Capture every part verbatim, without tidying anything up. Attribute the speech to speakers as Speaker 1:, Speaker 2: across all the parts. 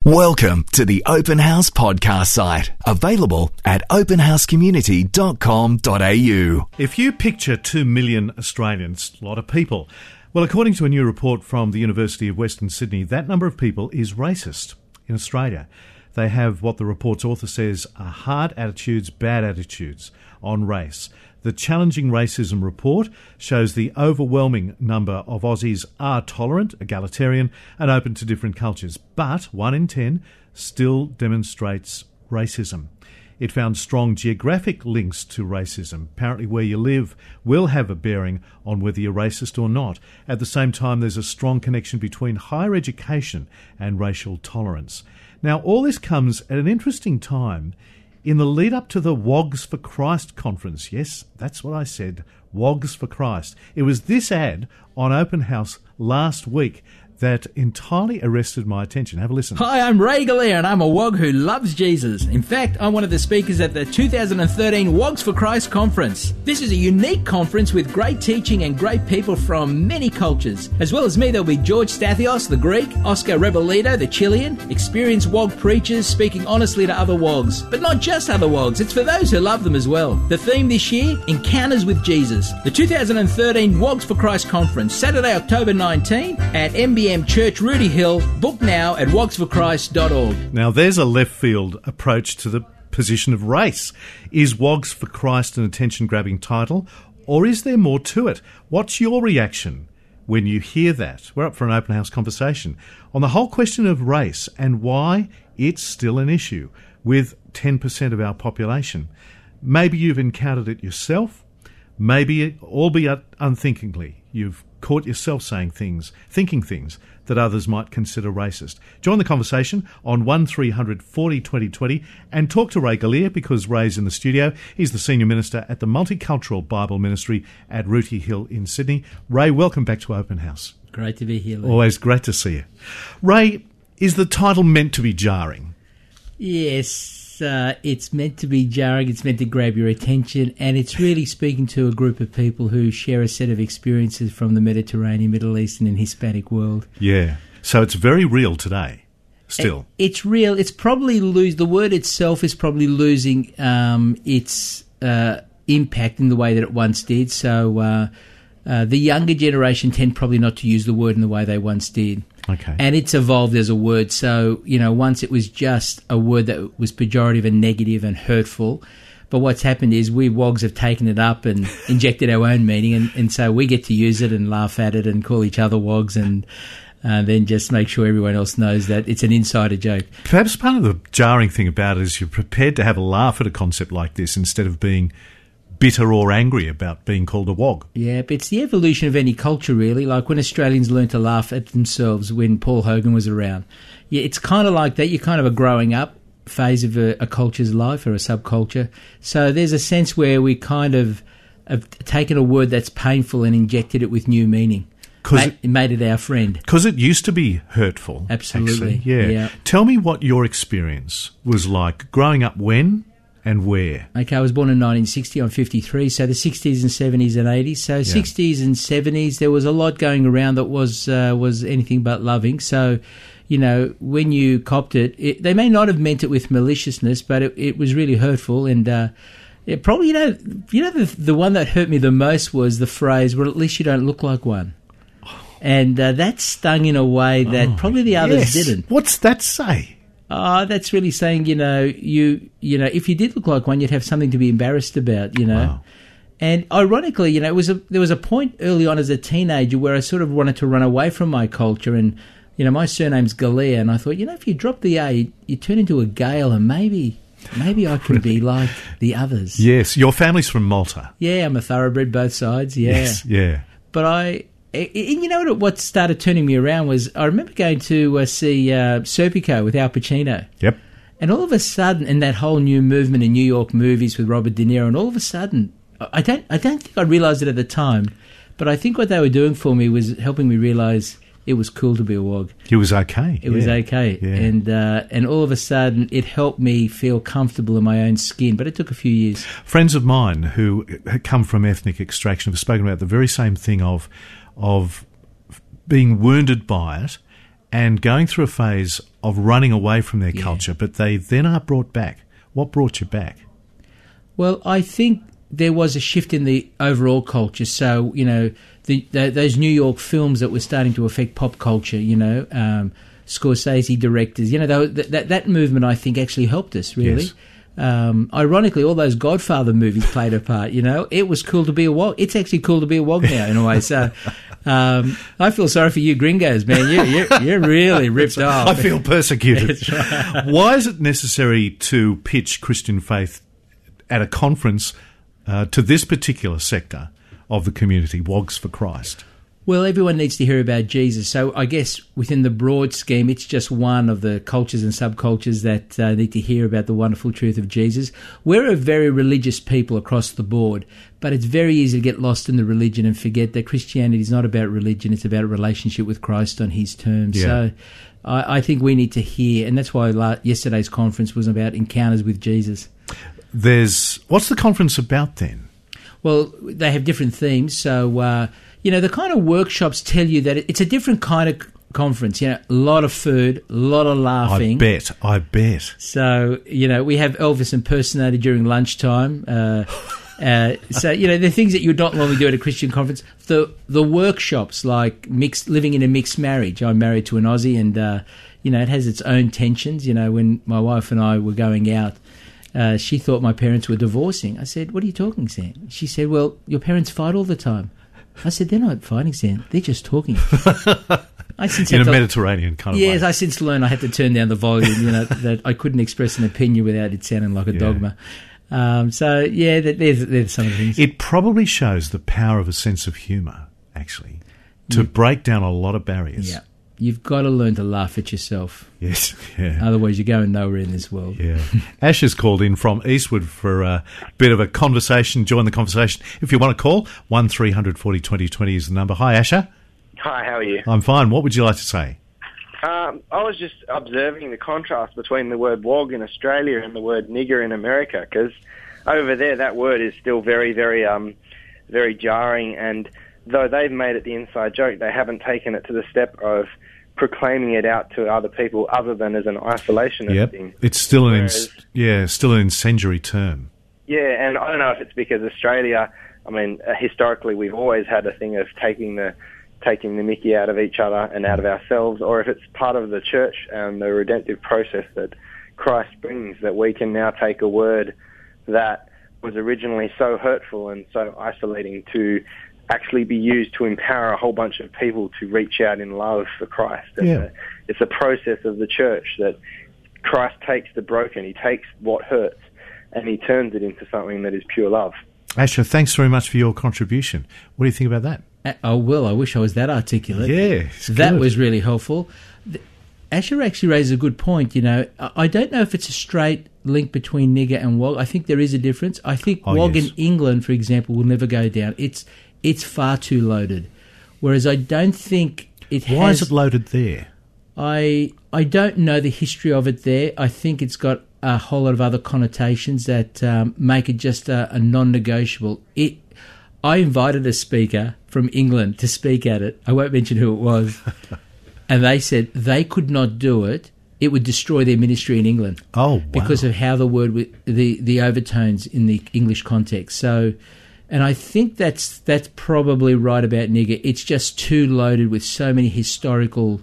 Speaker 1: Welcome to the Open House podcast site, available at open house community dot com dot a u.
Speaker 2: If you picture two million Australians, a lot of people. Well, according to a new report from the University of Western Sydney, that number of people is racist in Australia. They have what the report's author says are hard attitudes, bad attitudes on race. The Challenging Racism report shows the overwhelming number of Aussies are tolerant, egalitarian and open to different cultures, but one in ten still demonstrates racism. It found strong geographic links to racism. Apparently where you live will have a bearing on whether you're racist or not. At the same time, there's a strong connection between higher education and racial tolerance. Now, all this comes at an interesting time in the lead up to the Wogs for Christ conference. Yes, that's what I said, Wogs for Christ. It was this ad on Open House last week that entirely arrested my attention. Have a listen.
Speaker 3: Hi, I'm Ray Galea and I'm a Wog who loves Jesus. In fact, I'm one of the speakers at the two thousand thirteen Wogs for Christ conference. This is a unique conference with great teaching and great people from many cultures. As well as me, there'll be George Stathios, the Greek, Oscar Rebolito, the Chilean, experienced Wog preachers speaking honestly to other Wogs. But not just other Wogs, it's for those who love them as well. The theme this year, Encounters with Jesus. The two thousand thirteen Wogs for Christ conference, Saturday, October nineteenth at M B M Church, Rudy Hill. Book now at wogs for christ dot org.
Speaker 2: Now, there's a left field approach to the position of race. Is Wogs for Christ an attention-grabbing title, or is there more to it? What's your reaction when you hear that? We're up for an open house conversation on the whole question of race and why it's still an issue with ten percent of our population. Maybe you've encountered it yourself. Maybe, albeit unthinkingly, you've caught yourself saying things, thinking things that others might consider racist. Join the conversation on one three hundred forty twenty twenty and talk to Ray Galea because Ray's in the studio. He's the Senior Minister at the Multicultural Bible Ministry at Rudy Hill in Sydney. Ray, welcome back to Open House.
Speaker 3: Great to be here, Lee.
Speaker 2: Always great to see you. Ray, is the title meant to be jarring?
Speaker 3: Yes. Uh, it's meant to be jarring, it's meant to grab your attention, and it's really speaking to a group of people who share a set of experiences from the Mediterranean, Middle Eastern and Hispanic world.
Speaker 2: Yeah, so it's very real today, still.
Speaker 3: It's real. It's probably lose the word itself is probably losing um, its uh, impact in the way that it once did, so uh, uh, the younger generation tend probably not to use the word in the way they once did.
Speaker 2: Okay.
Speaker 3: And it's evolved as a word. So, you know, once it was just a word that was pejorative and negative and hurtful. But what's happened is we Wogs have taken it up and injected our own meaning. And, and so we get to use it and laugh at it and call each other Wogs and uh, then just make sure everyone else knows that it's an insider joke.
Speaker 2: Perhaps part of the jarring thing about it is you're prepared to have a laugh at a concept like this instead of being bitter or angry about being called a Wog.
Speaker 3: Yeah, but it's the evolution of any culture, really. Like when Australians learned to laugh at themselves when Paul Hogan was around. Yeah, it's kind of like that. You're kind of a growing up phase of a, a culture's life or a subculture. So there's a sense where we kind of have taken a word that's painful and injected it with new meaning. Ma- it, it made it our friend.
Speaker 2: Because it used to be hurtful.
Speaker 3: Absolutely.
Speaker 2: Actually. Yeah.
Speaker 3: yeah.
Speaker 2: Tell me what your experience was like growing up when and where?
Speaker 3: Okay, I was born in nineteen sixty. I'm fifty-three, so the sixties and seventies and eighties. So yeah. sixties and seventies, there was a lot going around that was uh, was anything but loving. So, you know, when you copped it, it they may not have meant it with maliciousness, but it, it was really hurtful. And uh, it probably, you know, you know, the, the one that hurt me the most was the phrase, "Well, at least you don't look like one." And uh, that stung in a way that
Speaker 2: oh,
Speaker 3: probably the others
Speaker 2: yes.
Speaker 3: didn't.
Speaker 2: What's that say?
Speaker 3: Oh, that's really saying, you know, you you know, if you did look like one, you'd have something to be embarrassed about, you know.
Speaker 2: Wow.
Speaker 3: And ironically, you know, it was a, there was a point early on as a teenager where I sort of wanted to run away from my culture. And, you know, my surname's Galea, and I thought, you know, if you drop the A, you, you turn into a Gale, and maybe maybe I can really? be like the others.
Speaker 2: Yes, your family's from Malta.
Speaker 3: Yeah, I'm a thoroughbred, both sides, yeah.
Speaker 2: Yes, yeah.
Speaker 3: But I... And you know what started turning me around was I remember going to uh, see uh, Serpico with Al Pacino.
Speaker 2: Yep.
Speaker 3: And all of a sudden, and that whole new movement in New York movies with Robert De Niro, and all of a sudden, I don't, I don't think I realised it at the time, but I think what they were doing for me was helping me realise it was cool to be a Wog.
Speaker 2: It was okay.
Speaker 3: It
Speaker 2: yeah.
Speaker 3: was okay.
Speaker 2: Yeah.
Speaker 3: And uh, and all of a sudden, it helped me feel comfortable in my own skin, but it took a few years.
Speaker 2: Friends of mine who had come from ethnic extraction have spoken about the very same thing of of being wounded by it and going through a phase of running away from their
Speaker 3: Yeah.
Speaker 2: culture, but they then are brought back. What brought you back?
Speaker 3: Well, I think there was a shift in the overall culture. So, you know, the, the, those New York films that were starting to affect pop culture, you know, um, Scorsese directors, you know, that, that that movement, I think, actually helped us, really.
Speaker 2: Yes.
Speaker 3: Um, ironically, all those Godfather movies played a part, you know. It was cool to be a wog. It's actually cool to be a wog now, in a way. So um, I feel sorry for you gringos, man. You, you're, you're really ripped off.
Speaker 2: I feel persecuted.
Speaker 3: That's right.
Speaker 2: Why is it necessary to pitch Christian faith at a conference uh, to this particular sector of the community, Wogs for Christ?
Speaker 3: Well, everyone needs to hear about Jesus. So I guess within the broad scheme, it's just one of the cultures and subcultures that uh, need to hear about the wonderful truth of Jesus. We're a very religious people across the board, but it's very easy to get lost in the religion and forget that Christianity is not about religion. It's about a relationship with Christ on his terms.
Speaker 2: Yeah.
Speaker 3: So I, I think we need to hear, and that's why la- yesterday's conference was about encounters with Jesus.
Speaker 2: There's what's the conference about then?
Speaker 3: Well, they have different themes. So, uh, you know, the kind of workshops tell you that it's a different kind of conference. You know, a lot of food, a lot of laughing.
Speaker 2: I bet, I bet.
Speaker 3: So, you know, we have Elvis impersonator during lunchtime. Uh, uh, so, you know, the things that you would not normally do at a Christian conference. The the workshops like mixed living in a mixed marriage. I'm married to an Aussie, and uh, you know, it has its own tensions. You know, when my wife and I were going out, uh, she thought my parents were divorcing. I said, "What are you talking, Sam?" She said, "Well, your parents fight all the time." I said, "They're not fighting, Sam. They're just talking." I since
Speaker 2: In a
Speaker 3: had to-
Speaker 2: Mediterranean kind of
Speaker 3: Yes,
Speaker 2: way.
Speaker 3: I since learned I had to turn down the volume, you know, that I couldn't express an opinion without it sounding like a
Speaker 2: Yeah.
Speaker 3: dogma. Um, so, yeah, that, there's, there's some of the things.
Speaker 2: It probably shows the power of a sense of humour, actually, to break down a lot of barriers.
Speaker 3: Yeah. You've got to learn to laugh at yourself.
Speaker 2: Yes, yeah.
Speaker 3: Otherwise, you're going nowhere in this world.
Speaker 2: Yeah. Ash has called in from Eastwood for a bit of a conversation. Join the conversation. If you want to call, one three hundred forty twenty twenty is the number. Hi, Asher.
Speaker 4: Hi, how are you?
Speaker 2: I'm fine. What would you like to say?
Speaker 4: Um, I was just observing the contrast between the word wog in Australia and the word nigger in America, because over there that word is still very, very, um, very jarring, and though they've made it the inside joke, they haven't taken it to the step of proclaiming it out to other people other than as an isolationist
Speaker 2: Yep.
Speaker 4: thing.
Speaker 2: It's still an
Speaker 4: Whereas-
Speaker 2: ins- yeah, still an incendiary term.
Speaker 4: Yeah, and I don't know if it's because Australia, I mean, uh, historically we've always had a thing of taking the taking the mickey out of each other and out of ourselves, or if it's part of the church and the redemptive process that Christ brings, that we can now take a word that was originally so hurtful and so isolating to actually be used to empower a whole bunch of people to reach out in love for Christ. And
Speaker 2: Yeah.
Speaker 4: uh, it's a process of the church that Christ takes the broken, he takes what hurts, and he turns it into something that is pure love.
Speaker 2: Asher, thanks very much for your contribution. What do you think about that?
Speaker 3: Uh, Oh, well, I wish I was that articulate.
Speaker 2: Yeah, it's
Speaker 3: That
Speaker 2: good.
Speaker 3: was really helpful. The- Asher actually raises a good point. You know, I I don't know if it's a straight link between nigger and wog. I think there is a difference. I think
Speaker 2: Oh,
Speaker 3: wog
Speaker 2: yes.
Speaker 3: in England, for example, will never go down. It's it's far too loaded. Whereas I don't think it has...
Speaker 2: Why is it loaded there?
Speaker 3: I I don't know the history of it there. I think it's got a whole lot of other connotations that um, make it just a, a non-negotiable. It. I invited a speaker from England to speak at it. I won't mention who it was. And they said they could not do it. It would destroy their ministry in England.
Speaker 2: Oh, wow.
Speaker 3: Because of how the word, wi- the the overtones in the English context. So, and I think that's that's probably right about nigger. It's just too loaded with so many historical,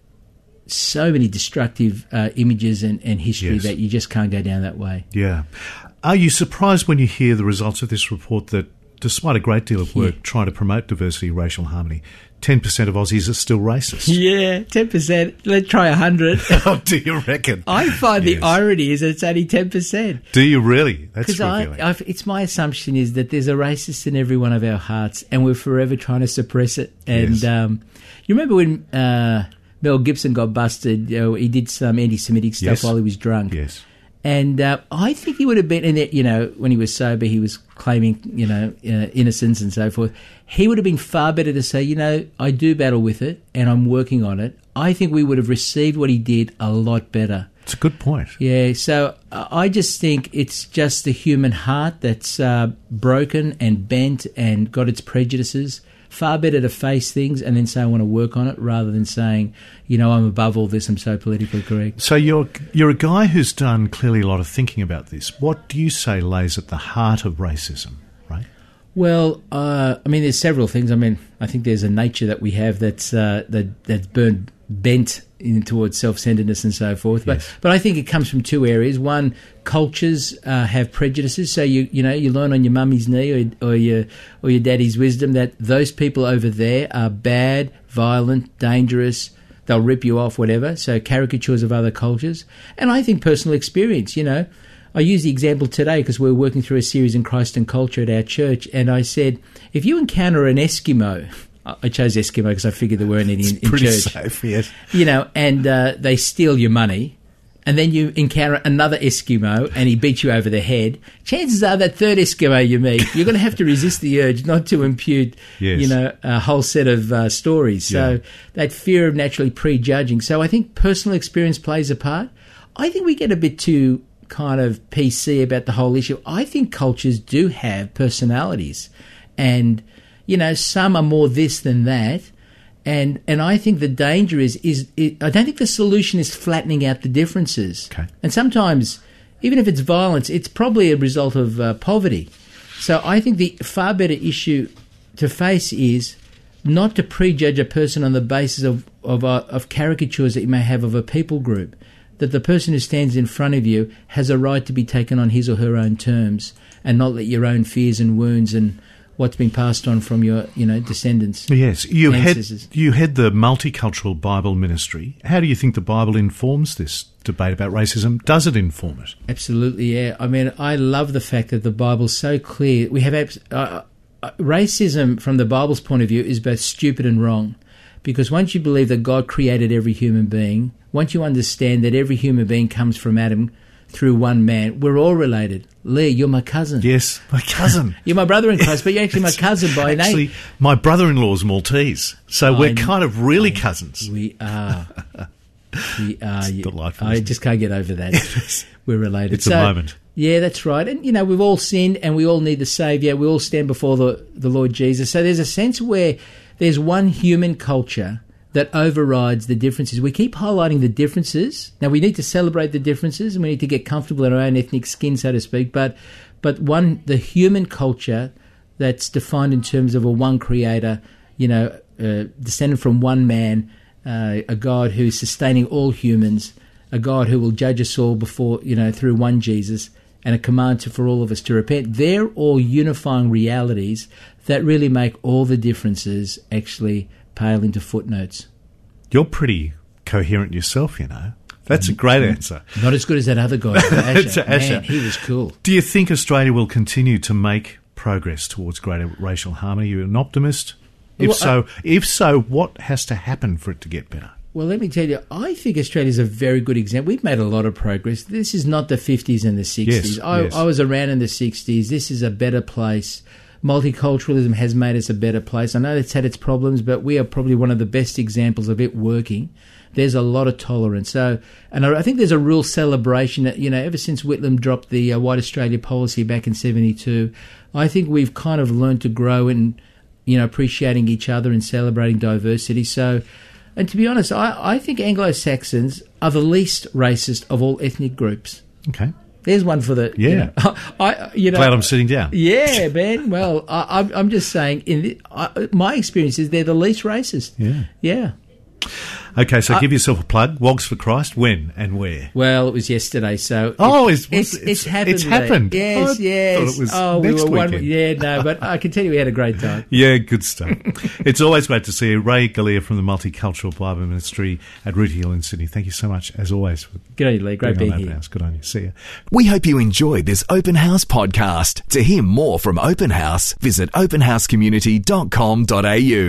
Speaker 3: so many destructive uh, images and, and history
Speaker 2: Yes.
Speaker 3: that you just can't go down that way.
Speaker 2: Yeah. Are you surprised when you hear the results of this report that, despite a great deal of work
Speaker 3: Yeah.
Speaker 2: trying to promote diversity, racial harmony, ten percent of Aussies are still racist?
Speaker 3: Yeah, ten percent. Let's try one hundred.
Speaker 2: Oh, do you reckon?
Speaker 3: I find
Speaker 2: Yes.
Speaker 3: the irony is that it's only ten percent.
Speaker 2: Do you really? That's
Speaker 3: Because I,
Speaker 2: revealing.
Speaker 3: I've, it's my assumption is that there's a racist in every one of our hearts, and we're forever trying to suppress it. And
Speaker 2: Yes.
Speaker 3: um, you remember when uh, Mel Gibson got busted? You know, he did some anti-Semitic stuff
Speaker 2: Yes.
Speaker 3: while he was drunk.
Speaker 2: Yes.
Speaker 3: And uh, I think he would have been, in that, you know, when he was sober, he was claiming, you know, uh, innocence and so forth. He would have been far better to say, you know, I do battle with it and I'm working on it. I think we would have received what he did a lot better.
Speaker 2: It's a good point.
Speaker 3: Yeah, so uh, I just think it's just the human heart that's uh, broken and bent and got its prejudices. far better to face things and then say I want to work on it rather than saying, you know, I'm above all this, I'm so politically correct.
Speaker 2: So you're you're a guy who's done clearly a lot of thinking about this. What do you say lays at the heart of racism, right?
Speaker 3: Well, uh, I mean, there's several things. I mean, I think there's a nature that we have that's uh, that that's burned bent in towards self-centeredness and so forth. But
Speaker 2: Yes.
Speaker 3: but I think it comes from two areas. One, cultures uh, have prejudices. So you you know you learn on your mummy's knee or, or your or your daddy's wisdom that those people over there are bad, violent, dangerous. They'll rip you off, whatever. So caricatures of other cultures. And I think personal experience. You know, I use the example today because we're working through a series in Christ and Culture at our church, and I said, if you encounter an Eskimo. I chose Eskimo because I figured there weren't any in, in
Speaker 2: Pretty
Speaker 3: church.
Speaker 2: safe, yes.
Speaker 3: You know, and uh, they steal your money, and then you encounter another Eskimo and he beats you over the head. Chances are that third Eskimo you meet, you're going to have to resist the urge not to impute,
Speaker 2: Yes.
Speaker 3: you know, a whole set of uh, stories. So
Speaker 2: Yeah.
Speaker 3: that fear of naturally prejudging. So I think personal experience plays a part. I think we get a bit too kind of P C about the whole issue. I think cultures do have personalities, and you know, some are more this than that, and and I think the danger is is it, I don't think the solution is flattening out the differences.
Speaker 2: Okay.
Speaker 3: And sometimes, even if it's violence, it's probably a result of uh, poverty. So I think the far better issue to face is not to prejudge a person on the basis of of, uh, of caricatures that you may have of a people group. That the person who stands in front of you has a right to be taken on his or her own terms, and not let your own fears and wounds and what's been passed on from your, you know, descendants.
Speaker 2: Yes, you head,
Speaker 3: ancestors.
Speaker 2: you head the Multicultural Bible Ministry. How do you think the Bible informs this debate about racism? Does it inform it?
Speaker 3: Absolutely, yeah. I mean, I love the fact that the Bible's so clear. We have abs- uh, uh, racism from the Bible's point of view is both stupid and wrong, because once you believe that God created every human being, once you understand that every human being comes from Adam through one man, we're all related. Lee, you're my cousin.
Speaker 2: Yes, my cousin.
Speaker 3: You're my brother in Christ, but you're actually my cousin by
Speaker 2: Actually,
Speaker 3: name.
Speaker 2: my brother-in-law's Maltese, so
Speaker 3: I
Speaker 2: we're
Speaker 3: know-
Speaker 2: kind of really cousins.
Speaker 3: We are. We are. You-
Speaker 2: delightful,
Speaker 3: I
Speaker 2: isn't it?
Speaker 3: just can't get over that. We're related.
Speaker 2: It's a moment.
Speaker 3: Yeah, that's right. And, you know, we've all sinned and we all need the Saviour. We all stand before the, the Lord Jesus. So there's a sense where there's one human culture that overrides the differences. We keep highlighting the differences. Now, we need to celebrate the differences and we need to get comfortable in our own ethnic skin, so to speak. But, but one, the human culture that's defined in terms of a one creator, you know, uh, descended from one man, uh, a God who's sustaining all humans, a God who will judge us all before, you know, through one Jesus, and a command to, for all of us to repent. They're all unifying realities that really make all the differences actually pale into footnotes.
Speaker 2: You're pretty coherent yourself, you know. That's a great answer.
Speaker 3: Not as good as that other guy, Asher.
Speaker 2: To Asher.
Speaker 3: Man, he was cool.
Speaker 2: Do you think Australia will continue to make progress towards greater racial harmony? You're an optimist? If
Speaker 3: Well,
Speaker 2: so, if so, what has to happen for it to get better?
Speaker 3: Well, let me tell you, I think Australia's a very good example. We've made a lot of progress. This is not the fifties and the sixties.
Speaker 2: Yes,
Speaker 3: I,
Speaker 2: yes.
Speaker 3: I was around in the sixties. This is a better place. Multiculturalism has made us a better place. I know it's had its problems, but we are probably one of the best examples of it working. There's a lot of tolerance. So, and I think there's a real celebration that, you know, ever since Whitlam dropped the uh, White Australia policy back in seventy-two, I think we've kind of learned to grow in, you know, appreciating each other and celebrating diversity. So, and to be honest, I, I think Anglo-Saxons are the least racist of all ethnic groups.
Speaker 2: Okay.
Speaker 3: There's one for the,
Speaker 2: Yeah.
Speaker 3: you know, I, you know,
Speaker 2: Glad I'm sitting down.
Speaker 3: yeah, man. Well, I, I'm, I'm just saying, in the, I, my experience is they're the least racist.
Speaker 2: Yeah.
Speaker 3: Yeah.
Speaker 2: Okay, so give yourself a plug. Wogs for Christ. When and where?
Speaker 3: Well, it was yesterday, so
Speaker 2: Oh,
Speaker 3: it-
Speaker 2: it's-
Speaker 3: it's,
Speaker 2: it's-
Speaker 3: it's happened.
Speaker 2: it's
Speaker 3: mate.
Speaker 2: happened.
Speaker 3: Yes,
Speaker 2: I
Speaker 3: yes.
Speaker 2: thought it was
Speaker 3: oh,
Speaker 2: next
Speaker 3: we were one.
Speaker 2: weekend.
Speaker 3: Yeah, no, but I can tell you we had a great time.
Speaker 2: Yeah, good stuff. It's always great to see you. Ray Galea from the Multicultural Bible Ministry at Rooty Hill in Sydney. Thank you so much, as always, for
Speaker 3: Good on you, Lee. Great
Speaker 2: being
Speaker 3: being
Speaker 2: on Open
Speaker 3: here.
Speaker 2: House. Good on you. See you.
Speaker 1: We hope you enjoyed this Open House podcast. To hear more from Open House, visit open house community dot com dot a u.